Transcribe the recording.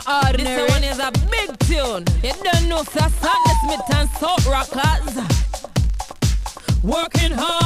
ordinary. This one is a big tune. You don't know, sir, Sadness Smith and Salt Rockers. Working hard.